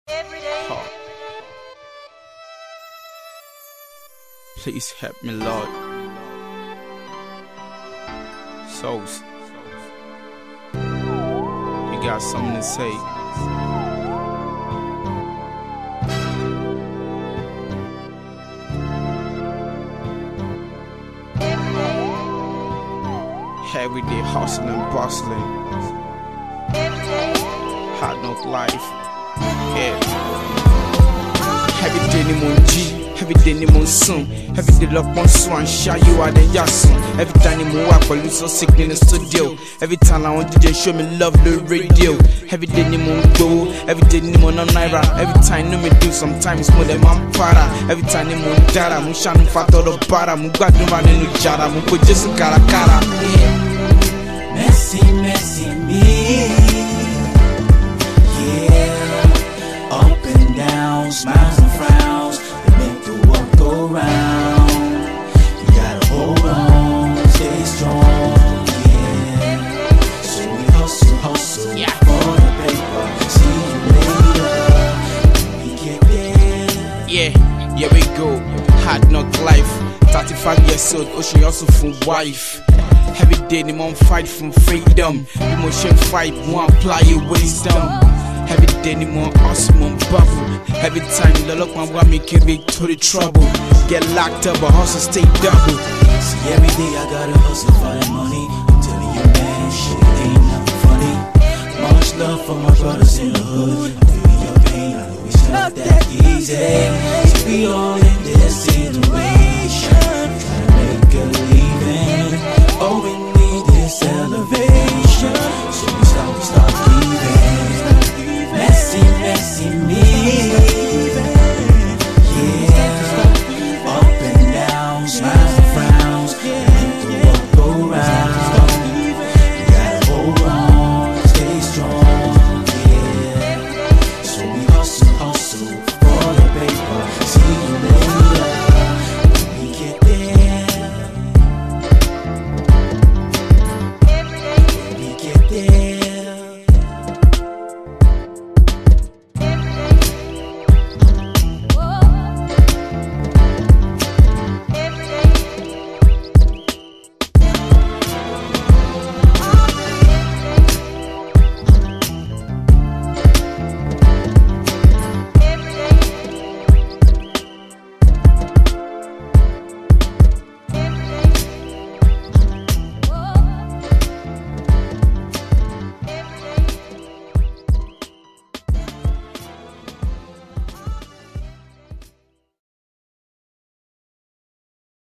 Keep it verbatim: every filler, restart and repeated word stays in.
every day. Oh. Please help me, Lord. Souls, you got something to say. Every day hustling, bustling, hard knock life. Yeah. Every day ni monji, every day ni monsoon, every day lock on swan, shy you are the yasun. Every time you move up, I lose so sick in the studio. Every time I want to just show me love the radio. Every day ni mongo, every day ni mon naira. Every time no me do, sometimes more than man para. Every time ni mon dara, mu shanu fato do para, mu gbadun ma ninu jara, mu ko Jesu kara kara. Messy, messy me. Yeah, up and down, smiles and frowns, they make the world go round. You gotta hold on, stay strong, yeah. So we hustle, hustle, yeah, for the paper. See you later, we get there. Yeah, here we go, hard knock life. thirty-five years old, ocean hustle for wife. Every day, the mom fight from freedom. Emotion fight, one apply your wisdom. Every day, the mom awesome on bubble. Every time, the look my want me can be to the trouble. Get locked up, but hustle stay double. See, every day I gotta hustle for that money. I'm telling you, man, shit ain't nothing funny. Much love for my brothers in the hood. I'm feeling your pain, I know it's not that easy. So we all